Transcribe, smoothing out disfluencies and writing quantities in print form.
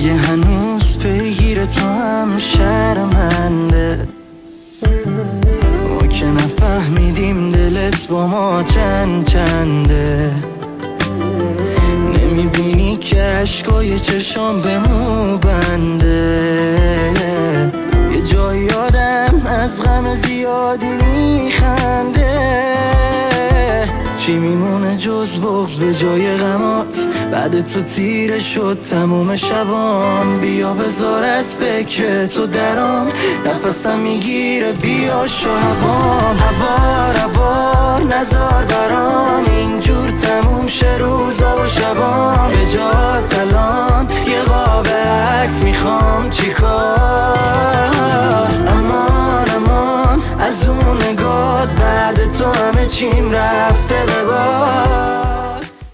یه هنوز پیگیر تو هم شرمنده، ما که نفهمیدیم دلت با ما چنده. نمیبینی که عشقای چشام به مو بنده، یه جایی آدم از غم زیادی میخنده. چی میمونه جز بغض به جای غمات؟ بعد تو تیره شد تموم شبام. بیا بذار از فکر تو درام، نفسم میگیره بیا شو هوام. هوا نزار برام اینجور تموم شه روزا و شبام. به جات الان یه قاب عکس میخوام چیکار؟ امان از اون نگات بعد تو همه چیم